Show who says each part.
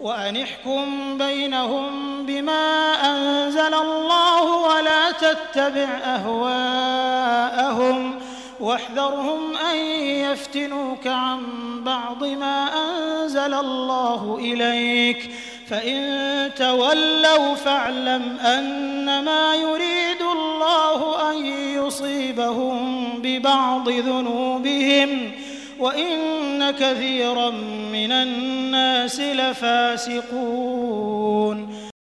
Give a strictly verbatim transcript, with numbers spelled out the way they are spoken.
Speaker 1: وأن احكم بينهم بما أنزل الله ولا تتبع أهواءهم واحذرهم أن يفتنوك عن بعض ما أنزل الله إليك فإن تولوا فاعلم أنما يريد الله أن يصيبهم ببعض ذنوبهم وإن كثيرا من الناس لفاسقون